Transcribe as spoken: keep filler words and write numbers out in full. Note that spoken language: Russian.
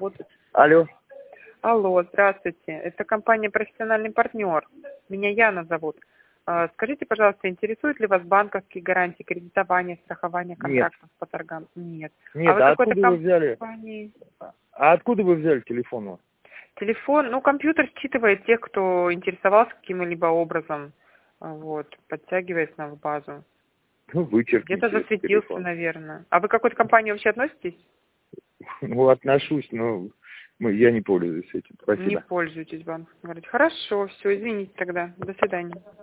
работать. Алло. Алло, здравствуйте. Это компания «Профессиональный партнер». Меня Яна зовут. А, Скажите, пожалуйста, интересуют ли вас банковские гарантии, кредитование, страхование Нет. контрактов по торгам? Нет. Нет, вы а какой-то откуда вы взяли? компании? А откуда вы взяли телефон? ваш? Телефон, ну, компьютер считывает тех, кто интересовался каким-либо образом, а, вот, подтягивает нас в базу. Ну, Где-то вычеркните засветился, телефон. наверное. А вы к какой-то компании вообще относитесь? Ну, отношусь, но ну, я не пользуюсь этим. Не Спасибо. пользуетесь банком. Говорите, хорошо, все, извините тогда. До свидания.